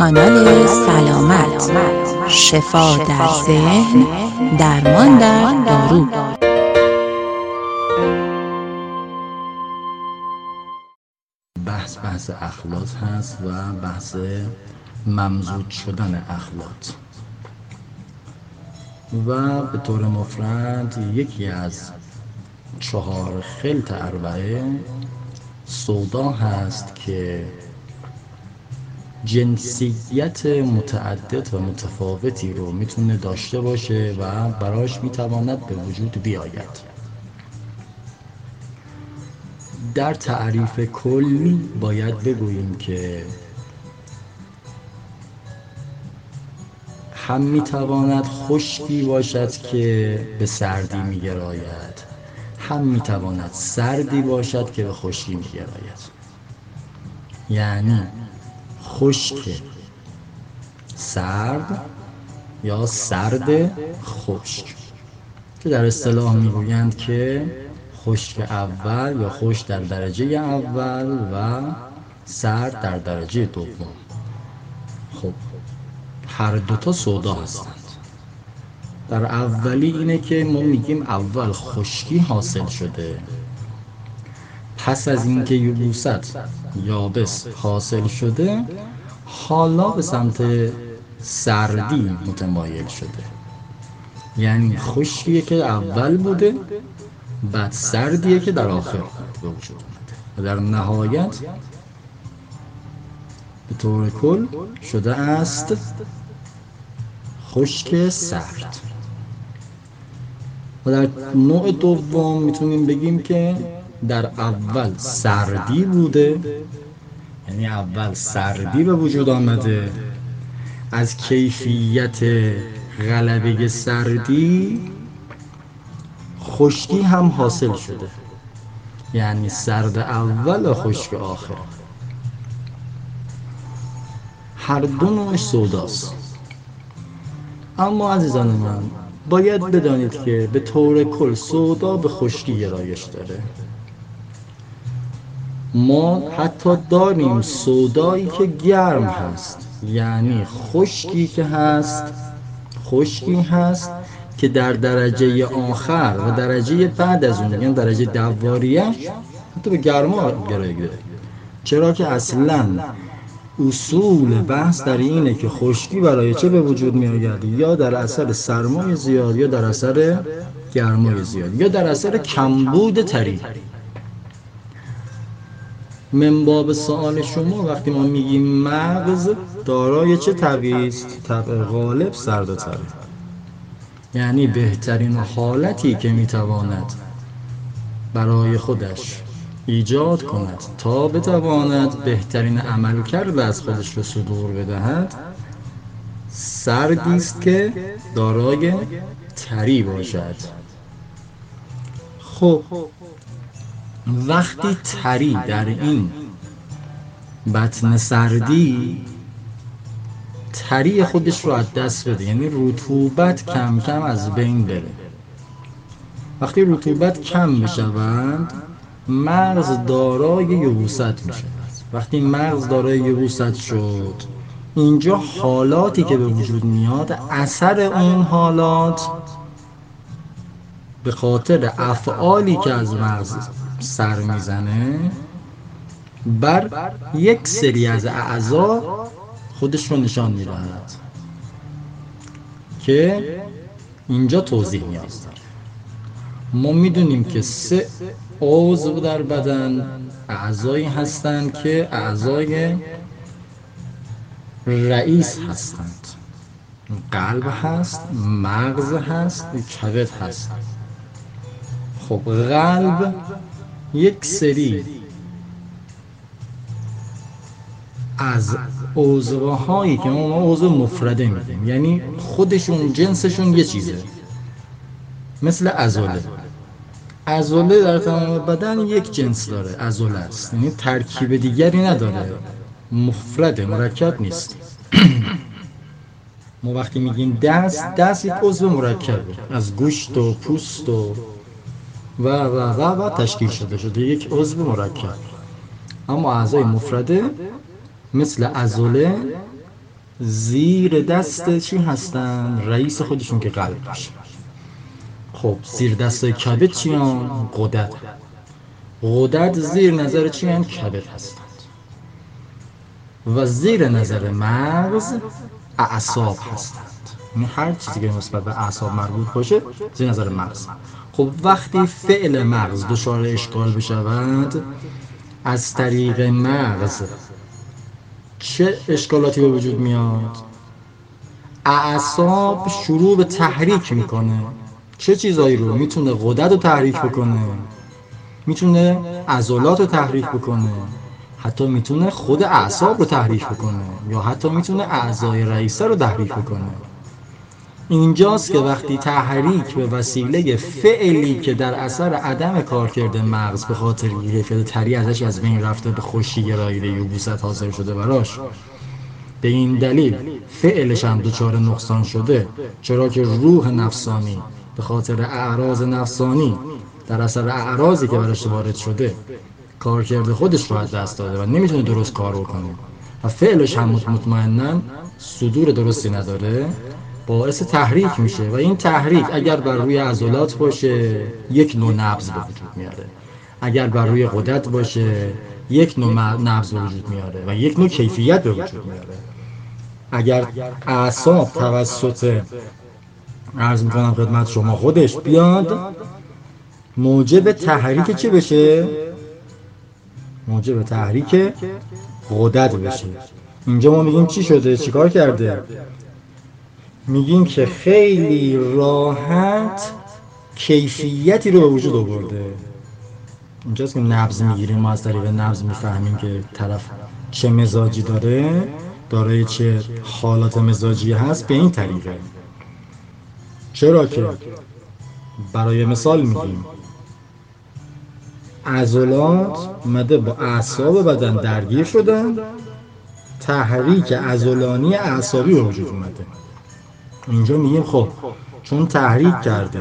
کانال سلامت، شفا در ذهن، درمان در دارو. بحث اخلاط هست و بحث ممزوج شدن اخلاط و به طور مفرد یکی از 4 خلط اربعه سودا هست که جنسیت متعدد و متفاوتی رو میتونه داشته باشه و براش میتواند به وجود بیاید. در تعریف کلی باید بگوییم که هم میتواند خشکی باشد که به سردی میگراید، هم میتواند سردی باشد که به خشکی میگراید. یعنی خشک سرد یا سرد خشک، که در اصطلاح میگویند که خشک اول یا خشک در درجه اول و سرد در درجه دوم. خب هر دوتا سودا هستند. در اولی اینه که ما میگیم اول خشکی حاصل شده، پس از اینکه یبوست یابس حاصل شده حالا به سمت سردی متمایل شده. یعنی خشکیه که اول بوده، بعد سردیه که در آخر به وجود اومده و در نهایت به طور کل شده است خشک سرد. و در نوع دوم میتونیم بگیم که در اول سردی بوده، یعنی اول سردی به وجود آمده، از کیفیت غلبه سردی خشکی هم حاصل شده، یعنی سرد اول و خشک آخر. هر دو نوعش سوداست. اما عزیزان من باید بدانید که به طور کل سودا به خشکی گرایش داره. ما حتی داریم سودایی که گرم هست، یعنی خشکی هست که در درجه آخر و درجه بعد از اون، یعنی درجه دواریش حتی به گرما گرایش داره. چرا که اصلاً اصول بحث در اینه که خشکی برای چه به وجود می آید؟ یا در اثر سرمای زیاد، یا در اثر گرمای زیاد، یا در اثر کمبود تری. من باب سوال شما وقتی ما میگیم مغز دارای چه طبعی است؟ طبع غالب سرد و تره. یعنی بهترین حالتی که میتواند برای خودش ایجاد کند تا بتواند بهترین عمل کرده از خودش رو صدور بدهد سردی است که دارای تری باشد. خب وقتی تری در این بطن سردی تری خودش رو از دست بده، یعنی رطوبت کم کم از بین بره. وقتی رطوبت کم بشوند مغز دارای یبوست میشه. وقتی مغز دارای یبوست شد، اینجا حالاتی که به وجود میاد، اثر اون حالات به خاطر افعالی که از مغز سر میزنه بر یک سری از اعضا خودش رو نشان میدهد که اینجا توضیح نیاز داره. ما میدونیم که 3 عضو در بدن اعضایی هستند که اعضای رئیس هستند. قلب هست، مغز هست، کبد هست. خب قلب یک سری از عضوهایی که ما عضو مفرده میدیم، یعنی خودشون جنسشون یه چیزه، مثل عضله در تمام بدن یک جنس داره، عضله است، یعنی ترکیب دیگری نداره، مفرده، مرکب نیست. ما وقتی میگیم دست یک عضو مرکبه، از گوشت و پوست و تشکیل شده یک عضو مرکب. اما اعضای مفرده مثل عضله زیر دست چی هستن؟ رئیس خودشون که قلب باشه. خب زیر دستای کبد چی هستن؟ غدد. غدد زیر نظر چی هستن؟ کبد هستند. و زیر نظر مغز اعصاب هستند. یعنی هر چیزی که نسبت به اعصاب مربوط باشه زیر نظر مغز. خب وقتی فعل مغز دچار اشکال بشود، از طریق مغز چه اشکالاتی به وجود میاد؟ اعصاب شروع به تحریک میکنه. چه چیزایی رو؟ میتونه غدد رو تحریک بکنه، میتونه عضلات رو تحریک بکنه، حتی میتونه خود اعصاب رو تحریک بکنه، یا حتی میتونه اعضای رئیسه رو تحریک بکنه. اینجاست که وقتی تحریک به وسیله فعلی که در اثر عدم کارکرد مغز به خاطر کیفیت طری ازش از بین رفته به خشکی گراییده یبوست حاصل شده براش، به این دلیل فعلش هم دچار نقصان شده، چرا که روح نفسانی به خاطر اعراض نفسانی در اثر اعراضی که براش وارد شده کارکرد خودش رو از دست داده و نمیتونه درست کار بکنه و فعلش هم مطمئناً صدور درستی نداره، باعث تحریک میشه و این تحریک اگر بر روی عضلات باشه یک نوع نبض به وجود میاره، اگر بر روی غدد باشه یک نوع نبض به وجود میاره و یک نوع کیفیت به وجود میاره. اگر اعصاب توسط عرض میکنم خدمت شما خودش بیاد موجب تحریک چی بشه؟ موجب تحریک غدد بشه. اینجا ما میگیم چی شده؟ چیکار کرده؟ میگیم که خیلی راحت کیفیتی رو به وجود آورده. اینجاست که نبض میگیریم، ما از طریق نبض میفهمیم که طرف چه مزاجی داره، دارای چه حالات مزاجی هست به این طریقه. چرا که برای مثال میگیم عضلات اومده با اعصاب بدن درگیر شدن، تحریک عضلانی اعصابی به وجود اومده. اینجا میگیم خب چون تحریک کرده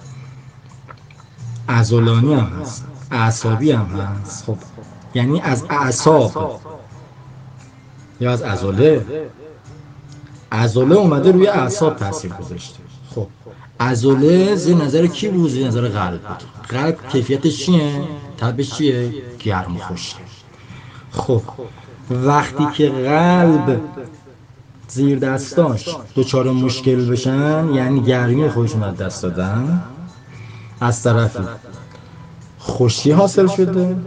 عضلانی هم هست اعصابی هم هست، خب یعنی از اعصاب یا از عضله اومده روی اعصاب تاثیر گذاشته. خب عضله زیر نظر کی بود؟ زیر نظر قلب بود. قلب کیفیتش چیه؟ تبش چیه؟ گرم و خشک. خب وقتی که قلب زیر دستاش دچار مشکل بشن، یعنی گرمی خودشون از دست دادن، از طرفی خشکی حاصل شده،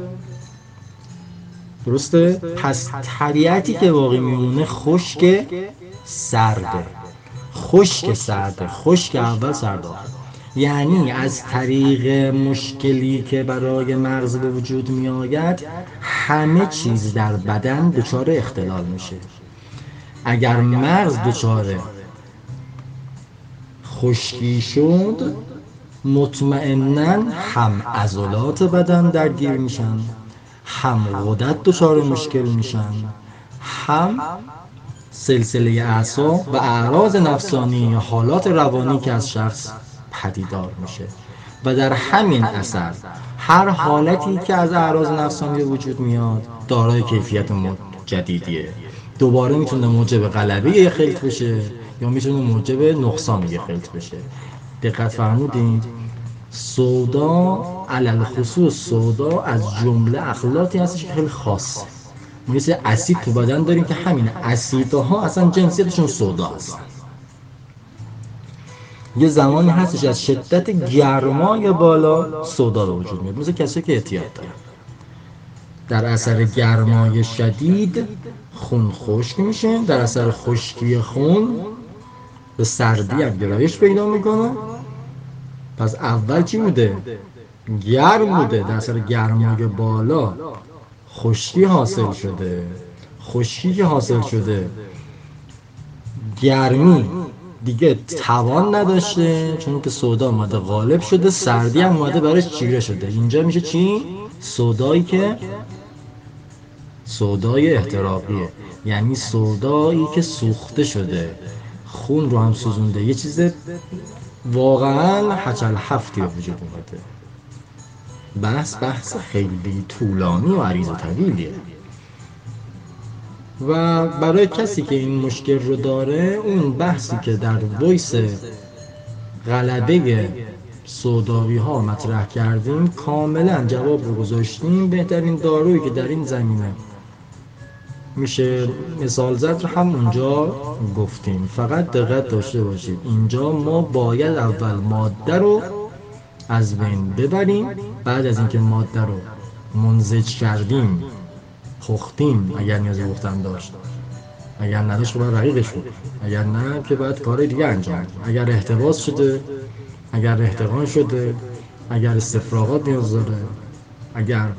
درسته؟ پس طبیعتی که باقی میمونه خشک سرده. خشک سرده، خشک اول سرد آخر. یعنی از طریق مشکلی که برای مغز به وجود می آید همه چیز در بدن دچار اختلال میشه. اگر مغز دچار خشکی شد مطمئناً هم عضلات بدن درگیر میشن، هم غدد دچار مشکل میشن، هم سلسله اعصاب و اعراض نفسانی یا حالات روانی که از شخص پدیدار میشه و در همین اثر هر حالتی که از اعراض نفسانی وجود میاد دارای کیفیت جدیدیه. دوباره میتونه موجب غلبه یه خلط بشه یا میتونه موجب نقصان یه خلط بشه. دقت فرمودید؟ سودا علل خصوص سودا از جمله اخلاقی هستش که خیلی خاصه. ما یه سری اسید تو بدن داریم که همین اسیدها اصلا جنسیتشون سودا هستن. یه زمانی هستش از شدت گرمای بالا سودا به وجود میاد، مثل کسی که اعتیاد داره. در اثر گرمای شدید خون خشک میشه، در اثر خشکی خون به سردی هم گرایش پیدا میکنه. پس اول چی بوده؟ گرم بوده، در اثر گرمای بالا خشکی حاصل شده. خشکی که حاصل شده گرمی دیگه توان نداشته، چون که سودا اومده غالب شده، سردی هم اومده برش چیره شده. اینجا میشه چی؟ سودایی که سودای احتراقیه، یعنی سودایی که سوخته شده، خون رو هم سوزونده، یه چیز واقعا حچل هفتی به وجود اومده. بحث خیلی طولانی و عریض و طویلیه. و برای کسی که این مشکل رو داره، اون بحثی که در وایس غلبه سوداوی ها مطرح کردیم کاملا جواب رو گذاشتیم. بهترین دارویی که در این زمینه میشه مثال زد رو هم اونجا گفتیم. فقط دقت داشته باشید اینجا ما باید اول ماده رو از بین ببریم، بعد از اینکه ماده رو منزج کردیم، پختیم اگر نیازی گفتن داشت، اگر نداشت که باید رقیقش بود، اگر نه که باید کار دیگه انجام بدیم. اگر احتباس شده، اگر احتقان شده، اگر استفراغات نیاز داره، اگر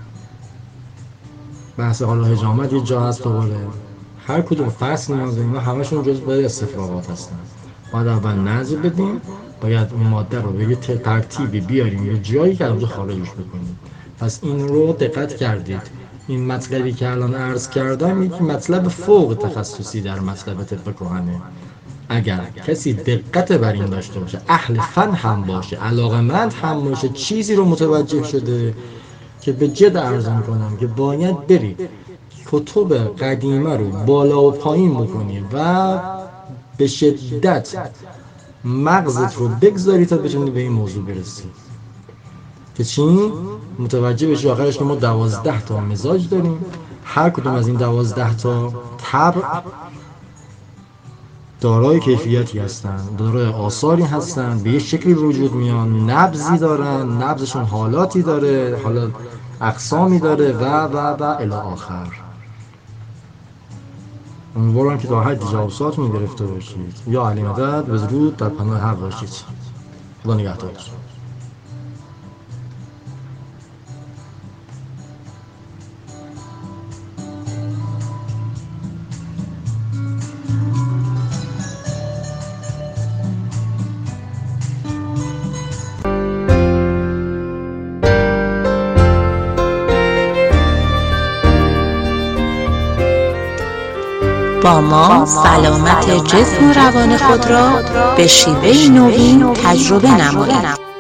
بحث حالا حجامت یه جا هست دوباره، هر کدوم فصل نیاز داریم و همشون جز باید استفراغات هستن. باید اول نزع بدیم، باید اون ماده رو به یه ترتیبی بیاریم یه جایی که اونجا خارجش بکنیم. پس این رو دقت کردید. این مطلبی که الان عرض کردم یک مطلب فوق تخصصی در مطلب طب کهنه. اگر کسی دقت بر این داشته باشه، اهل فن هم باشه، علاقه‌مند هم باشه، چیزی رو متوجه شده که به جد عرض میکنم که باید بری کتب قدیمه رو بالا و پایین بکنی و به شدت مغزت رو بگذاری تا بتونی به این موضوع برسی که چی؟ متوجه بشی آخرش که ما 12 تا مزاج داریم، هر کدوم از این 12 تا طبع دارای کیفیتی هستن، دارای آثاری هستن، به یه شکلی وجود میان، نبضی دارن، نبضشون حالاتی داره، حالا اقسامی داره و الی آخر. امیدوارم که تا حدی جوابات می‌گرفته باشید. یا علی مدد، به درود در پناه حق باشید. خدا نگهدارتون. با ما سلامت جسم و روان خود را به شیوه نوین تجربه نمایید.